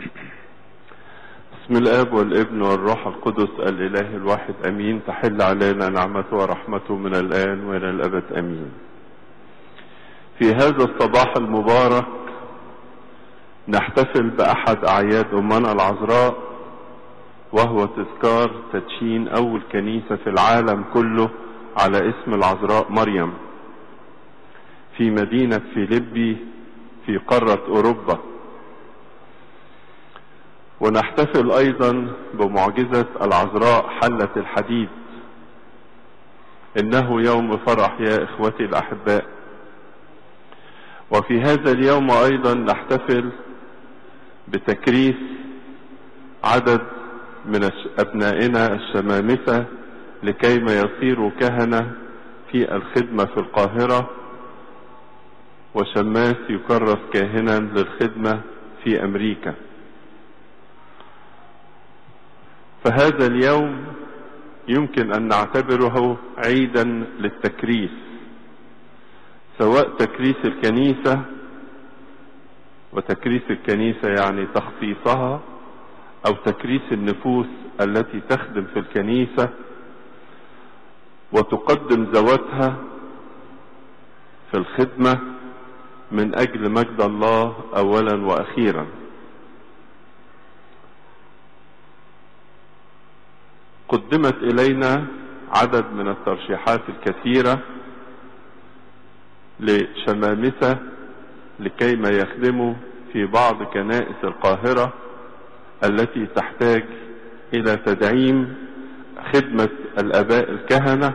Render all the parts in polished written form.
بسم الآب والابن والروح القدس الإله الواحد أمين. تحل علينا نعمته ورحمته من الآن وإلى الأبد أمين. في هذا الصباح المبارك نحتفل بأحد أعياد أمنا العذراء، وهو تذكار تدشين أول كنيسة في العالم كله على اسم العذراء مريم في مدينة فيليبي في قارة أوروبا. ونحتفل أيضا بمعجزة العذراء حلة الحديد. إنه يوم فرح يا إخوتي الأحباء. وفي هذا اليوم أيضا نحتفل بتكريس عدد من أبنائنا الشمامسة لكيما يصيروا كهنة في الخدمة في القاهرة، وشماس يكرس كاهنا للخدمة في أمريكا. فهذا اليوم يمكن أن نعتبره عيدا للتكريس، سواء تكريس الكنيسة، وتكريس الكنيسة يعني تخصيصها، أو تكريس النفوس التي تخدم في الكنيسة وتقدم ذواتها في الخدمة من أجل مجد الله أولا وأخيرا. قدمت إلينا عدد من الترشيحات الكثيرة لشمامسة لكيما يخدموا في بعض كنائس القاهرة التي تحتاج إلى تدعيم خدمة الآباء الكهنة،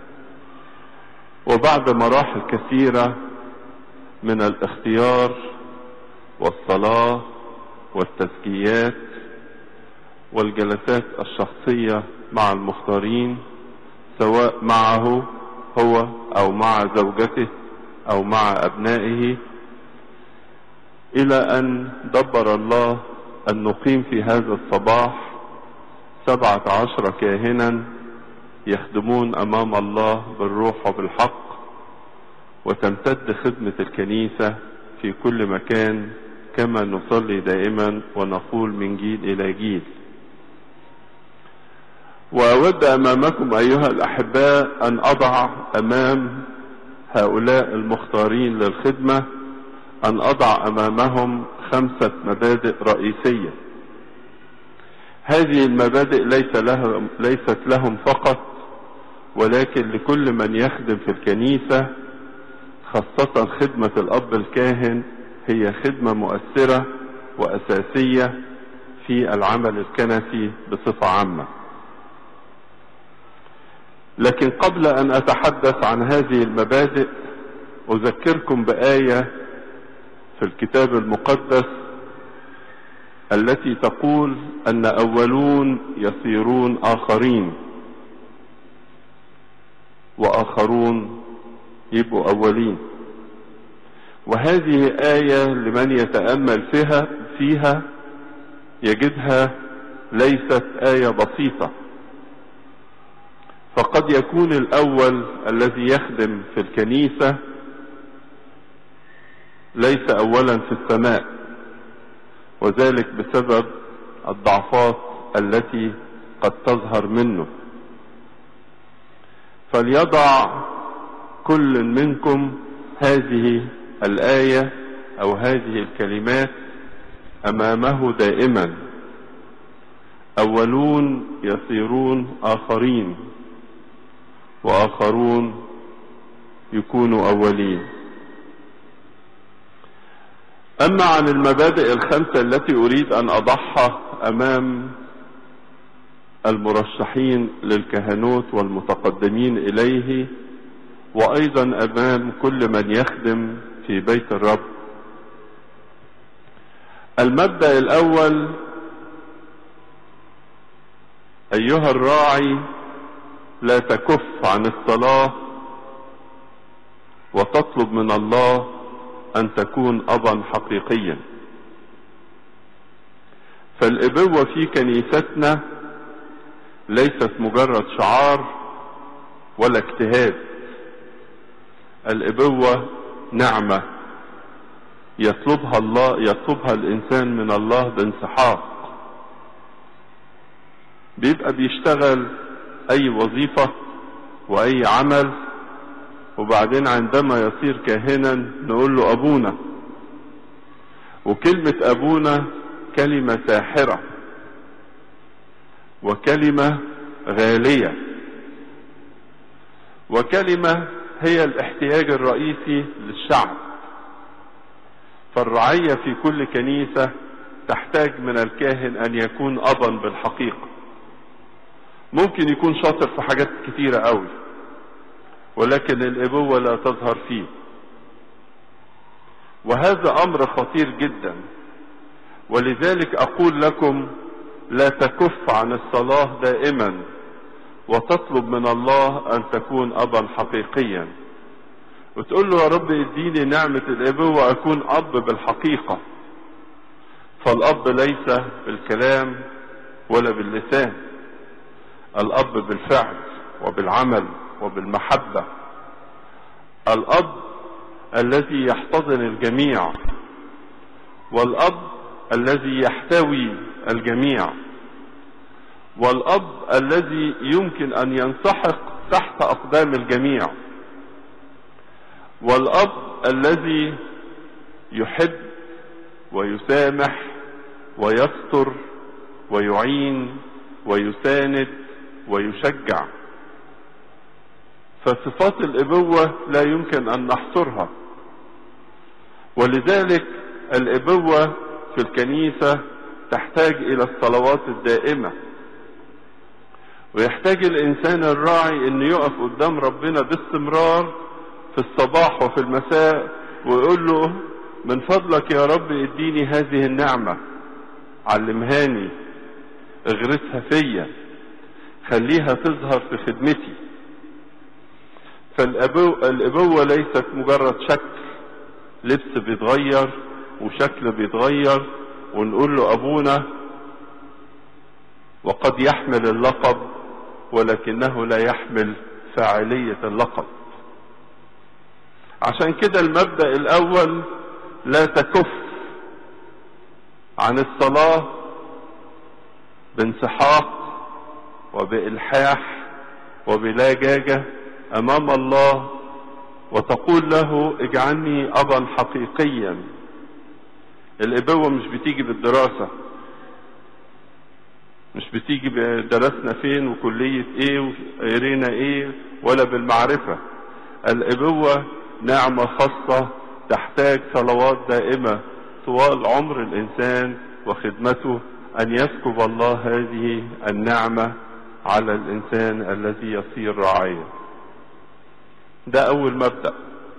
وبعد مراحل كثيرة من الاختيار والصلاة والتزكيات والجلسات الشخصية مع المختارين، سواء معه هو أو مع زوجته أو مع أبنائه، إلى أن دبر الله أن نقيم في هذا الصباح 17 كاهنا يخدمون أمام الله بالروح وبالحق، وتمتد خدمة الكنيسة في كل مكان كما نصلي دائما ونقول من جيل إلى جيل. وأود أمامكم أيها الأحباء أن أضع أمام هؤلاء المختارين للخدمة، أن أضع أمامهم 5 مبادئ رئيسية. هذه المبادئ ليست لهم فقط، ولكن لكل من يخدم في الكنيسة، خاصة خدمة الأب الكاهن هي خدمة مؤثرة وأساسية في العمل الكنسي بصفة عامة. لكن قبل أن أتحدث عن هذه المبادئ أذكركم بآية في الكتاب المقدس التي تقول أن أولون يصيرون آخرين، وآخرون يبقوا أولين. وهذه آية لمن يتأمل فيها يجدها ليست آية بسيطة. فقد يكون الأول الذي يخدم في الكنيسة ليس أولا في السماء، وذلك بسبب الضعفات التي قد تظهر منه. فليضع كل منكم هذه الآية أو هذه الكلمات أمامه دائما: أولون يصيرون آخرين، وآخرون يكونوا أولين. أما عن المبادئ ال5 التي أريد أن أضعها أمام المرشحين للكهنوت والمتقدمين إليه، وأيضا أمام كل من يخدم في بيت الرب. المبدأ الأول: أيها الراعي، لا تكف عن الصلاة وتطلب من الله أن تكون أبا حقيقيا. فالإبوة في كنيستنا ليست مجرد شعار ولا اجتهاد. الإبوة نعمة يطلبها الإنسان من الله بانسحاق. بيبقى بيشتغل أي وظيفة وأي عمل، وبعدين عندما يصير كاهنا نقول له أبونا. وكلمة أبونا كلمة ساحرة وكلمة غالية، وكلمة هي الاحتياج الرئيسي للشعب. فالرعية في كل كنيسة تحتاج من الكاهن أن يكون أبا بالحقيقة. ممكن يكون شاطر في حاجات كتيرة قوي، ولكن الأبوة لا تظهر فيه، وهذا أمر خطير جدا. ولذلك أقول لكم لا تكف عن الصلاة دائما، وتطلب من الله أن تكون أبا حقيقيا، وتقول له يا رب اديني نعمة الأبوة أكون أب بالحقيقة. فالأب ليس بالكلام ولا باللسان، الأب بالفعل وبالعمل وبالمحبة. الأب الذي يحتضن الجميع، والأب الذي يحتوي الجميع، والأب الذي يمكن أن ينسحق تحت أقدام الجميع، والأب الذي يحب ويسامح ويستر ويعين ويساند ويشجع. فصفات الأبوة لا يمكن أن نحصرها، ولذلك الأبوة في الكنيسة تحتاج إلى الصلوات الدائمة، ويحتاج الإنسان الراعي أن يقف قدام ربنا باستمرار في الصباح وفي المساء ويقول له من فضلك يا رب اديني هذه النعمة، علمهاني، اغرسها فيا، خليها تظهر في خدمتي. فالأبوة ليست مجرد شكل، لبس بيتغير وشكل بيتغير ونقول له أبونا، وقد يحمل اللقب ولكنه لا يحمل فاعلية اللقب. عشان كده المبدأ الأول لا تكف عن الصلاة بانسحاق وبإلحاح وبلجاجة أمام الله، وتقول له اجعلني أبا حقيقيا. الأبوة مش بتيجي بالدراسة، مش بتيجي درسنا فين وكلية ايه وقرينا ايه، ولا بالمعرفة. الأبوة نعمة خاصة تحتاج صلوات دائمة طوال عمر الإنسان وخدمته، أن يسكب الله هذه النعمة على الإنسان الذي يصير راعيا. ده أول مبدأ.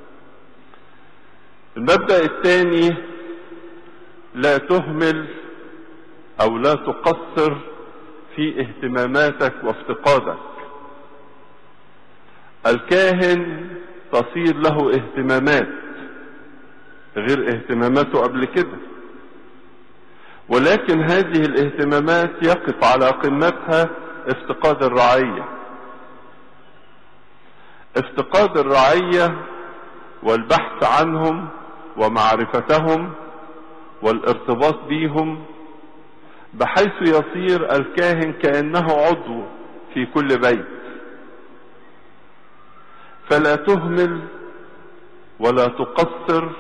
المبدأ الثاني لا تهمل أو لا تقصر في اهتماماتك وافتقادك. الكاهن تصير له اهتمامات غير اهتماماته قبل كده، ولكن هذه الاهتمامات يقف على قمتها افتقاد الرعية. افتقاد الرعية والبحث عنهم ومعرفتهم والارتباط بهم، بحيث يصير الكاهن كأنه عضو في كل بيت. فلا تهمل ولا تقصر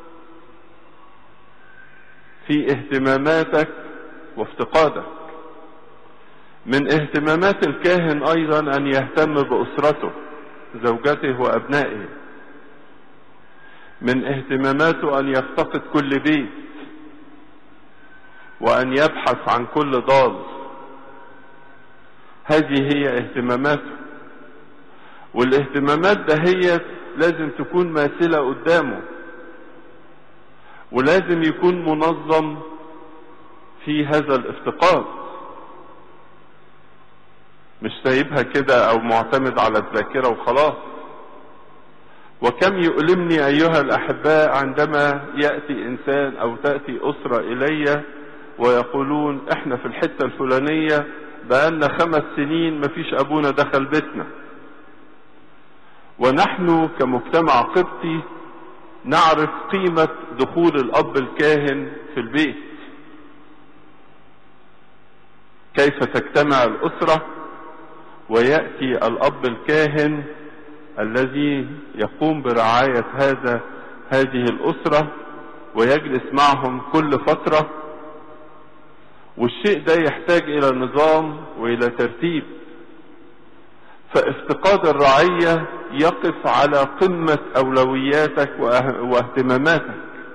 في اهتماماتك وافتقادك. من اهتمامات الكاهن ايضا ان يهتم باسرته، زوجته وابنائه. من اهتماماته ان يفتقد كل بيت وان يبحث عن كل ضال. هذه هي اهتماماته، والاهتمامات دهيت لازم تكون ماثلة قدامه، ولازم يكون منظم في هذا الافتقاد، مش سايبها كده او معتمد على الذاكرة وخلاص. وكم يؤلمني ايها الاحباء عندما يأتي انسان او تأتي اسرة الي ويقولون احنا في الحتة الفلانية بقالنا 5 سنين مفيش ابونا دخل بيتنا، ونحن كمجتمع قبطي نعرف قيمة دخول الأب الكاهن في البيت. كيف تجتمع الأسرة ويأتي الأب الكاهن الذي يقوم برعاية هذه الأسرة ويجلس معهم كل فترة، والشيء ده يحتاج إلى نظام وإلى ترتيب. فافتقاد الرعية يقف على قمة أولوياتك واهتماماتك،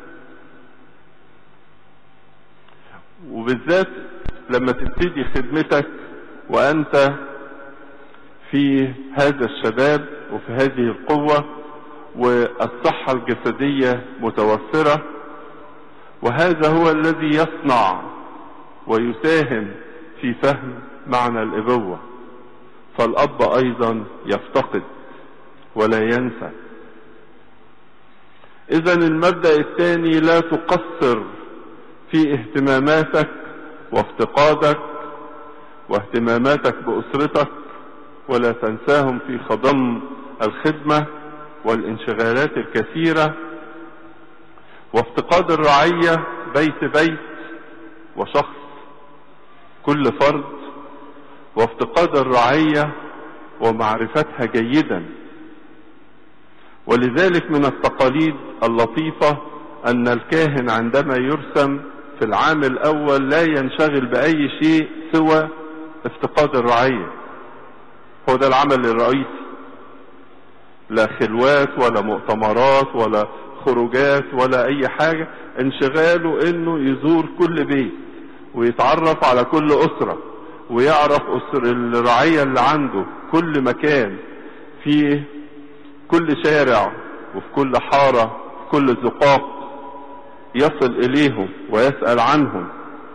وبالذات لما تبتدي خدمتك وأنت في هذا الشباب وفي هذه القوة والصحة الجسدية متوفرة. وهذا هو الذي يصنع ويساهم في فهم معنى الأبوة. فالأب أيضا يفتقد ولا ينسى. إذن المبدأ الثاني: لا تقصر في اهتماماتك وافتقادك واهتماماتك بأسرتك، ولا تنساهم في خضم الخدمة والانشغالات الكثيرة. وافتقاد الرعية بيت بيت وشخص كل فرد، وافتقاد الرعية ومعرفتها جيدا. ولذلك من التقاليد اللطيفة أن الكاهن عندما يرسم في العام الأول لا ينشغل بأي شيء سوى افتقاد الرعية. هو ده العمل الرئيسي، لا خلوات ولا مؤتمرات ولا خروجات ولا أي حاجة. انشغاله إنه يزور كل بيت ويتعرف على كل أسرة ويعرف الرعية اللي عنده كل مكان، في كل شارع وفي كل حارة في كل زقاق، يصل إليهم ويسأل عنهم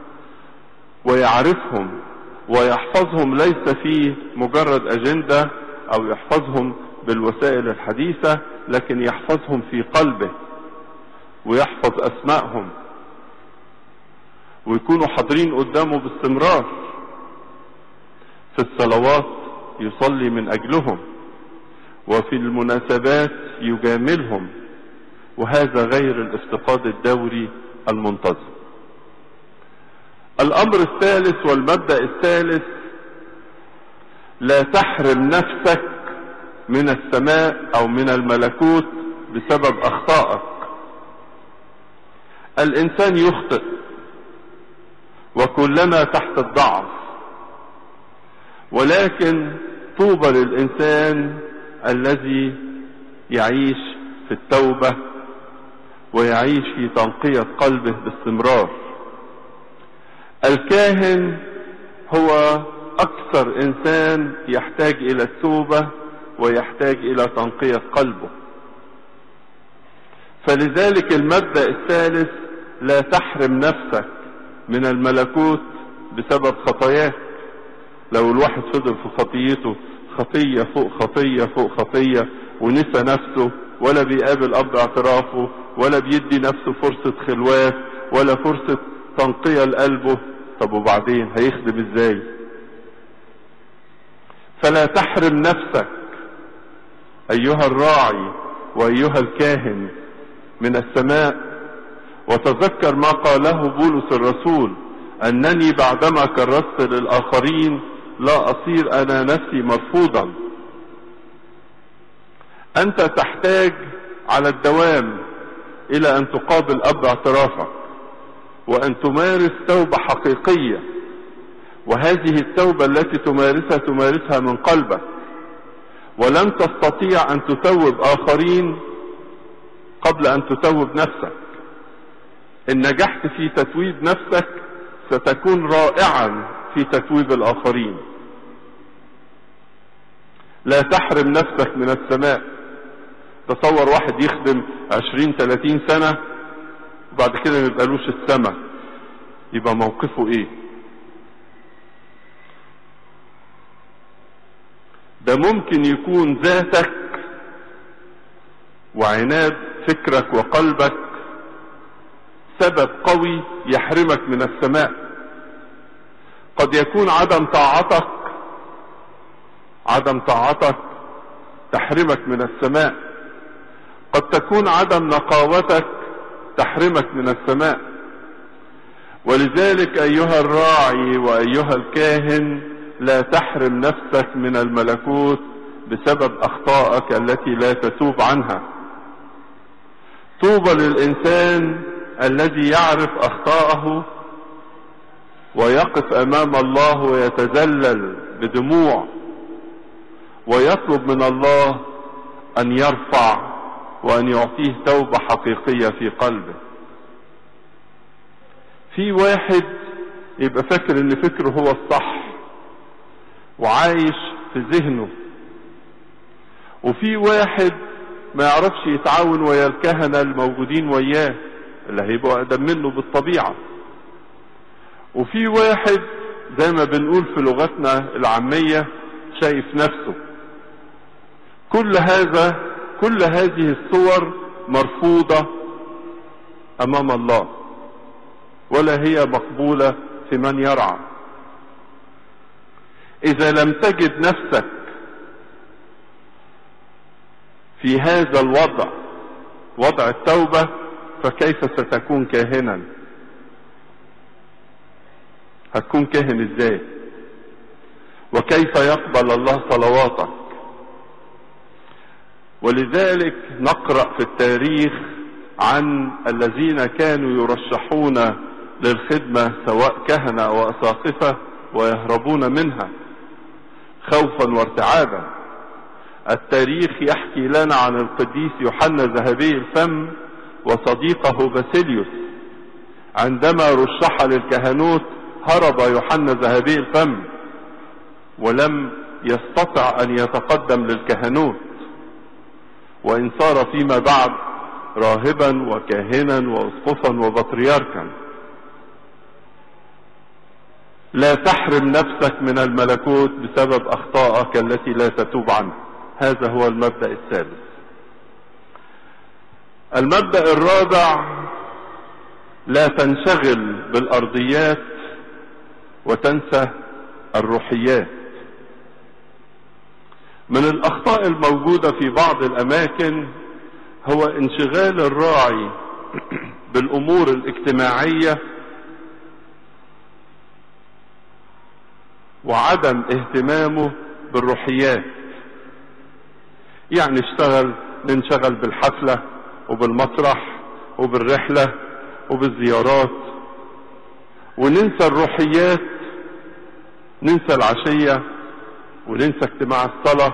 ويعرفهم ويحفظهم، ليس في مجرد أجندة أو يحفظهم بالوسائل الحديثة، لكن يحفظهم في قلبه ويحفظ أسمائهم ويكونوا حاضرين قدامه باستمرار. في الصلوات يصلي من أجلهم، وفي المناسبات يجاملهم، وهذا غير الافتقاد الدوري المنتظم. الأمر الثالث والمبدأ الثالث: لا تحرم نفسك من السماء أو من الملكوت بسبب أخطائك. الإنسان يخطئ وكلنا تحت الضعف، ولكن طوبى للإنسان الذي يعيش في التوبة ويعيش في تنقية قلبه باستمرار. الكاهن هو أكثر إنسان يحتاج إلى التوبة ويحتاج إلى تنقية قلبه. فلذلك المبدأ الثالث: لا تحرم نفسك من الملكوت بسبب خطاياك. لو الواحد فضل في خطيته خطية فوق خطية فوق خطية ونسى نفسه، ولا بيقابل أب اعترافه، ولا بيدي نفسه فرصة خلوات ولا فرصة تنقية لقلبه، طب وبعدين هيخدم ازاي؟ فلا تحرم نفسك أيها الراعي وأيها الكاهن من السماء. وتذكر ما قاله بولس الرسول: أنني بعدما كرست للآخرين لا أصير أنا نفسي مرفوضا. أنت تحتاج على الدوام إلى أن تقابل أب اعترافك وأن تمارس توبة حقيقية، وهذه التوبة التي تمارسها من قلبك. ولن تستطيع أن تتوب آخرين قبل أن تتوب نفسك. إن نجحت في تتويب نفسك ستكون رائعا في تتويب الآخرين. لا تحرم نفسك من السماء. تصور واحد يخدم 20-30 سنة وبعد كده ميبقالوش السماء، يبقى موقفه ايه؟ ده ممكن يكون ذاتك وعناد فكرك وقلبك سبب قوي يحرمك من السماء. قد يكون عدم طاعتك تحرمك من السماء. قد تكون عدم نقاوتك تحرمك من السماء. ولذلك أيها الراعي وأيها الكاهن، لا تحرم نفسك من الملكوت بسبب أخطائك التي لا تتوب عنها. طوبى للإنسان الذي يعرف أخطاءه ويقف أمام الله ويتذلل بدموع ويطلب من الله أن يرفع وأن يعطيه توبة حقيقية في قلبه. في واحد يبقى فاكر ان فكره هو الصح وعايش في ذهنه، وفي واحد ما يعرفش يتعاون ويا الكهنة الموجودين وياه اللي هيبقوا أقدم منه بالطبيعة، وفي واحد زي ما بنقول في لغتنا العامية شايف نفسه. كل هذه الصور مرفوضة أمام الله، ولا هي مقبولة في من يرعى. إذا لم تجد نفسك في هذا الوضع، وضع التوبة، فكيف ستكون كاهنا؟ هتكون كاهن ازاي؟ وكيف يقبل الله صلواتك؟ ولذلك نقرأ في التاريخ عن الذين كانوا يرشحون للخدمة سواء كهنة أو أساقفة ويهربون منها خوفا وارتعابا. التاريخ يحكي لنا عن القديس يوحنا ذهبي الفم وصديقه باسيليوس. عندما رشح للكهنوت هرب يوحنا ذهبي الفم ولم يستطع أن يتقدم للكهنوت، وإن صار فيما بعد راهبا وكاهنا واسقفا وبطريركا. لا تحرم نفسك من الملكوت بسبب أخطائك التي لا تتوب عنها. هذا هو المبدأ الثالث. المبدأ الرابع: لا تنشغل بالأرضيات وتنسى الروحيات. من الأخطاء الموجودة في بعض الأماكن هو انشغال الراعي بالأمور الاجتماعية وعدم اهتمامه بالروحيات. يعني ننشغل بالحفلة وبالمسرح وبالرحلة وبالزيارات، وننسى الروحيات، ننسى العشية، وننسى اجتماع الصلاة،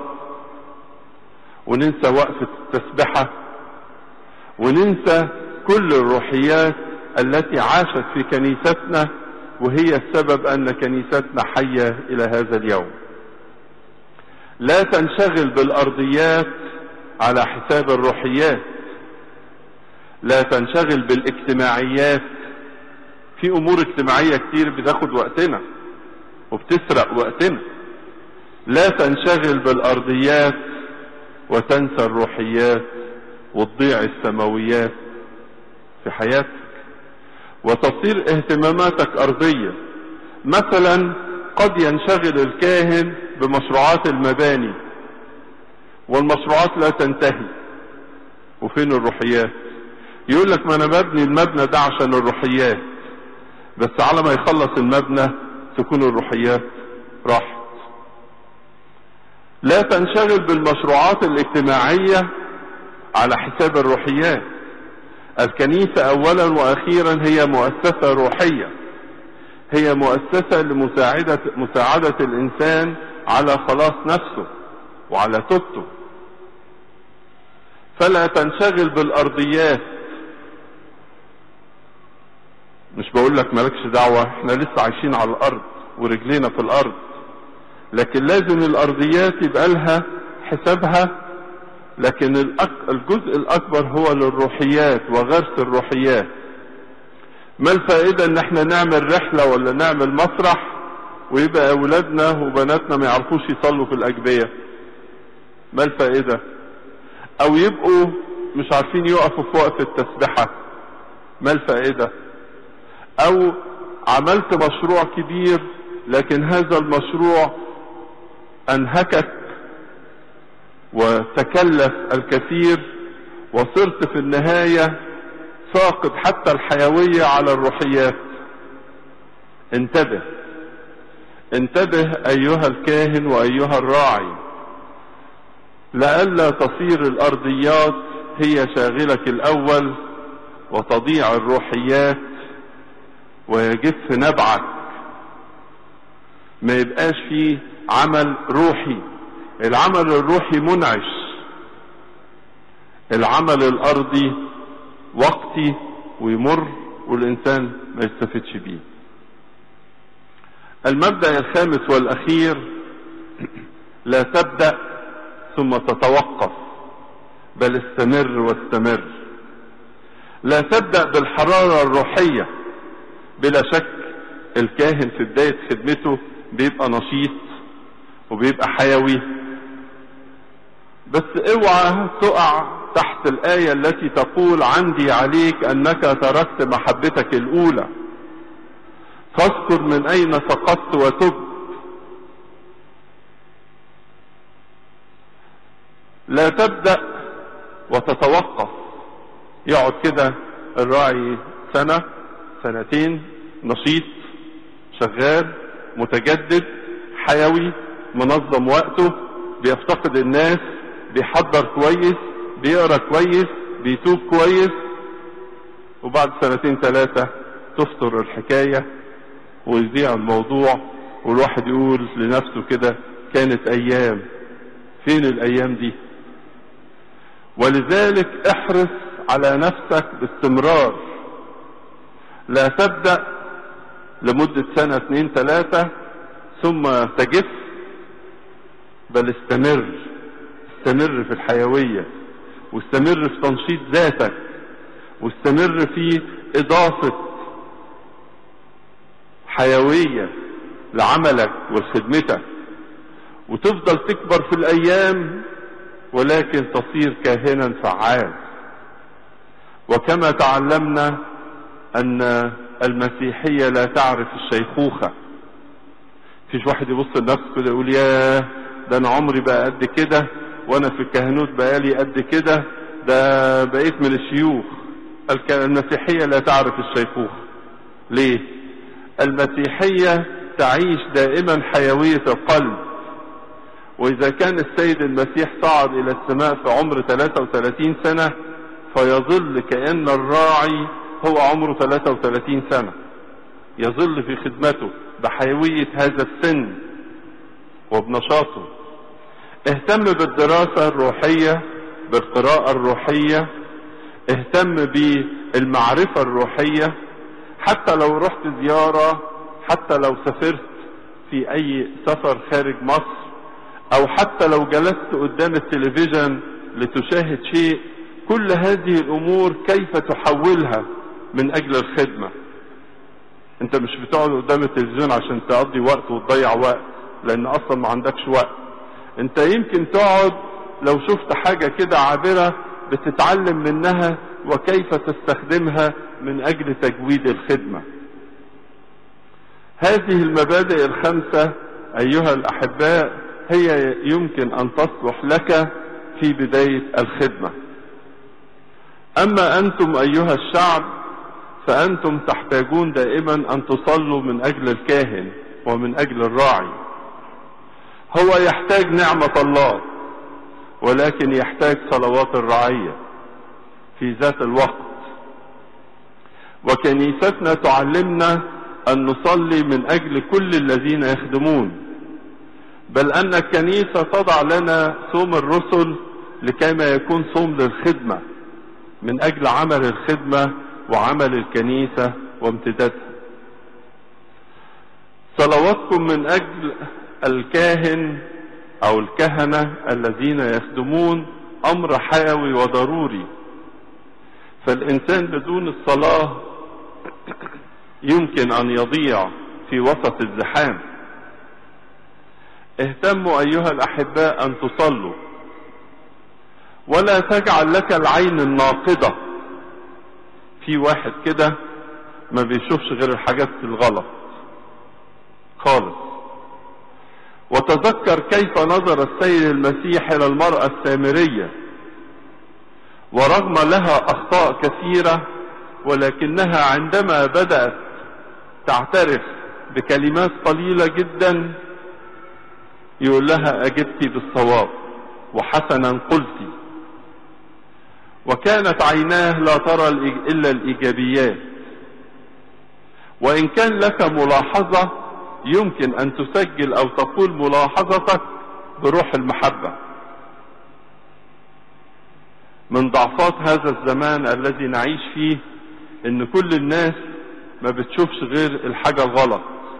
وننسى وقفة التسبحة، وننسى كل الروحيات التي عاشت في كنيستنا وهي السبب أن كنيستنا حية إلى هذا اليوم. لا تنشغل بالأرضيات على حساب الروحيات. لا تنشغل بالاجتماعيات. في أمور اجتماعية كتير بتاخد وقتنا وبتسرق وقتنا. لا تنشغل بالأرضيات وتنسى الروحيات وتضيع السماويات في حياتك وتصير اهتماماتك أرضية. مثلا قد ينشغل الكاهن بمشروعات المباني والمشروعات لا تنتهي، وفين الروحيات؟ يقول لك ما انا ببني المبنى ده عشان الروحيات، بس على ما يخلص المبنى تكون الروحيات راحت. لا تنشغل بالمشروعات الاجتماعية على حساب الروحيات. الكنيسة اولا واخيرا هي مؤسسة روحية، هي مؤسسة لمساعدة الانسان على خلاص نفسه وعلى توبته. فلا تنشغل بالارضيات. مش بقول لك مالكش دعوة، احنا لسه عايشين على الارض ورجلينا في الارض، لكن لازم الارضيات يبقى لها حسابها، لكن الجزء الاكبر هو للروحيات وغرس الروحيات. ما الفائدة ان احنا نعمل رحلة ولا نعمل مسرح ويبقى اولادنا وبناتنا ما يعرفوش يصلوا في الاجبية؟ ما الفائدة؟ او يبقوا مش عارفين يقفوا في وقت التسبحة؟ ما الفائدة؟ او عملت مشروع كبير لكن هذا المشروع انهكك وتكلف الكثير وصرت في النهاية فاقد حتى الحيوية على الروحيات. انتبه انتبه أيها الكاهن وأيها الراعي، لئلا تصير الأرضيات هي شاغلك الأول وتضيع الروحيات ويجف نبعك، ما يبقاش فيه عمل روحي. العمل الروحي منعش، العمل الأرضي وقتي ويمر والإنسان ما يستفدش بيه. المبدأ الخامس والأخير: لا تبدأ ثم تتوقف، بل استمر واستمر. لا تبدأ بالحرارة الروحية. بلا شك الكاهن في بداية خدمته بيبقى نشيط وبيبقى حيوي، بس اوعى تقع تحت الآية التي تقول: عندي عليك أنك تركت محبتك الأولى، فاذكر من أين سقطت وتب. لا تبدأ وتتوقف. يقعد كده الراعي سنة سنتين نشيط شغال متجدد حيوي منظم وقته، بيفتقد الناس، بيحضر كويس، بيقرأ كويس، بيتوب كويس، وبعد سنتين ثلاثة تفتر الحكاية ويضيع الموضوع، والواحد يقول لنفسه كده: كانت أيام، فين الأيام دي؟ ولذلك احرص على نفسك باستمرار. لا تبدأ لمدة سنة 2 3 ثم تجف، بل استمر في الحيوية، واستمر في تنشيط ذاتك، واستمر في إضافة حيوية لعملك ولخدمتك، وتفضل تكبر في الأيام، ولكن تصير كاهنا فعال. وكما تعلمنا أن المسيحية لا تعرف الشيخوخة. فيش واحد يبص لنفسه كده يقول: ياه، ده أنا عمري بقى قد كده، وأنا في الكهنوت بقالي قد كده، ده بقيت من الشيوخ. المسيحية لا تعرف الشيخوخة. ليه؟ المسيحية تعيش دائما حيوية القلب. وإذا كان السيد المسيح صعد إلى السماء في عمر 33 سنة، فيظل كأن الراعي هو عمره 33 سنة، يظل في خدمته بحيوية هذا السن وبنشاطه. اهتم بالدراسة الروحية، بالقراءة الروحية، اهتم بالمعرفة الروحية. حتى لو رحت زيارة، حتى لو سافرت في أي سفر خارج مصر، أو حتى لو جلست قدام التلفزيون لتشاهد شيء، كل هذه الأمور كيف تحولها من أجل الخدمة. أنت مش بتقعد قدام التلفزيون عشان تقضي وقت وتضيع وقت، لأن أصلا ما عندكش وقت. أنت يمكن تقعد لو شفت حاجة كده عابرة بتتعلم منها وكيف تستخدمها من أجل تجويد الخدمة. هذه المبادئ الخمسة أيها الأحباء هي يمكن أن تصلح لك في بداية الخدمة. أما أنتم أيها الشعب فأنتم تحتاجون دائما أن تصلوا من أجل الكاهن ومن أجل الراعي. هو يحتاج نعمة الله، ولكن يحتاج صلوات الرعية في ذات الوقت. وكنيستنا تعلمنا أن نصلي من أجل كل الذين يخدمون، بل أن الكنيسة تضع لنا صوم الرسل لكيما يكون صوم للخدمة، من أجل عمل الخدمة وعمل الكنيسة وامتدادها. صلواتكم من أجل الكاهن أو الكهنة الذين يخدمون أمر حيوي وضروري، فالإنسان بدون الصلاة يمكن أن يضيع في وسط الزحام. اهتموا أيها الأحباء أن تصلوا، ولا تجعل لك العين الناقضة. في واحد كده ما بيشوفش غير الحاجات الغلط خالص. وتذكر كيف نظر السيد المسيح إلى المرأة السامرية، ورغم لها أخطاء كثيرة ولكنها عندما بدأت تعترف بكلمات قليلة جدا يقول لها أجبتي بالصواب وحسنا قلتي. وكانت عيناه لا ترى إلا الإيجابيات، وإن كان لك ملاحظة يمكن أن تسجل أو تقول ملاحظتك بروح المحبة. من ضعفات هذا الزمان الذي نعيش فيه إن كل الناس ما بتشوفش غير الحاجة الغلط،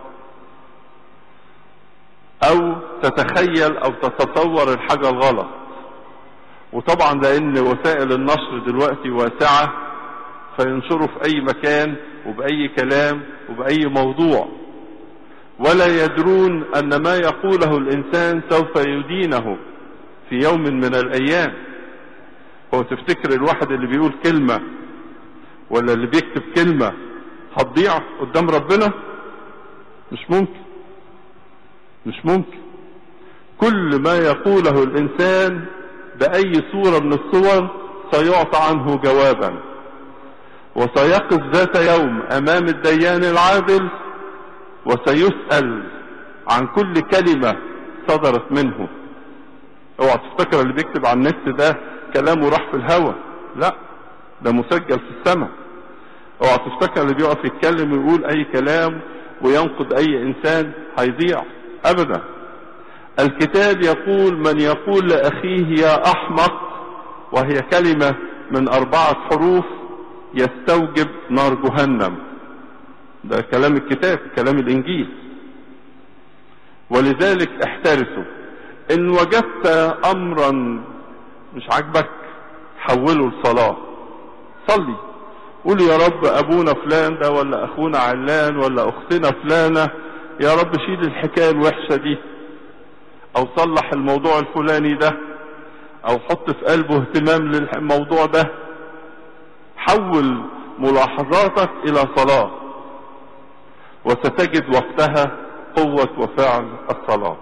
أو تتخيل أو تتصور الحاجة الغلط. وطبعا لأن وسائل النشر دلوقتي واسعة فينشروا في أي مكان وبأي كلام وبأي موضوع، ولا يدرون أن ما يقوله الإنسان سوف يدينه في يوم من الأيام. هو تفتكر الواحد اللي بيقول كلمة ولا اللي بيكتب كلمة هتضيع قدام ربنا؟ مش ممكن، مش ممكن. كل ما يقوله الإنسان بأي صورة من الصور سيعطى عنه جوابا، وسيقف ذات يوم أمام الديان العادل وسيسأل عن كل كلمة صدرت منه. اوعى تفتكر اللي بيكتب على النت ده كلامه راح في الهوى، لا، ده مسجل في السماء. اوعى تفتكر اللي بيقف يتكلم ويقول اي كلام وينقد اي انسان هيضيع ابدا. الكتاب يقول من يقول لاخيه يا احمق، وهي كلمة من 4 حروف، يستوجب نار جهنم. ده كلام الكتاب، كلام الانجيل. ولذلك احترسوا. ان وجدت امرا مش عاجبك حوله لصلاة، صلي، قول يا رب ابونا فلان ده ولا اخونا علان ولا اختنا فلانة، يا رب شيل الحكاية الوحشة دي، او صلح الموضوع الفلاني ده، او حط في قلبه اهتمام للموضوع ده. حول ملاحظاتك الى صلاة وستجد وقتها قوة وفعل الصلاة.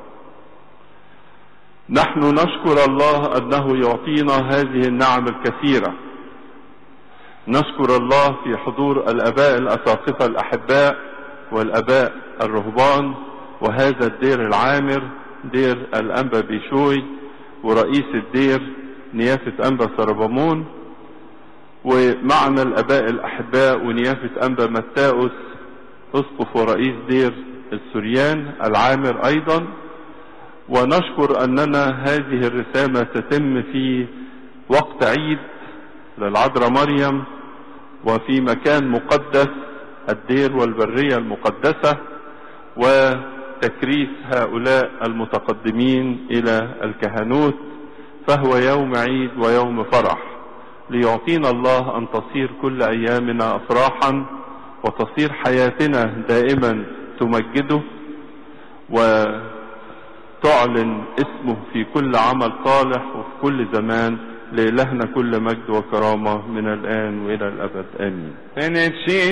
نحن نشكر الله أنه يعطينا هذه النعم الكثيرة. نشكر الله في حضور الآباء الأساقفة الأحباء والآباء الرهبان وهذا الدير العامر، دير الأنبا بيشوي، ورئيس الدير نيافة أنبا سربمون، ومعنا الآباء الأحباء ونيافة أنبا متاؤس أسقف ورئيس دير السوريان العامر أيضا. ونشكر أننا هذه الرسامة تتم في وقت عيد للعذراء مريم وفي مكان مقدس، الدير والبرية المقدسة، وتكريس هؤلاء المتقدمين إلى الكهنوت. فهو يوم عيد ويوم فرح، ليعطينا الله أن تصير كل أيامنا أفراحا، وتصير حياتنا دائما تمجده وتعلن اسمه في كل عمل صالح وفي كل زمان. لإلهنا كل مجد وكرامة من الآن وإلى الأبد، آمين.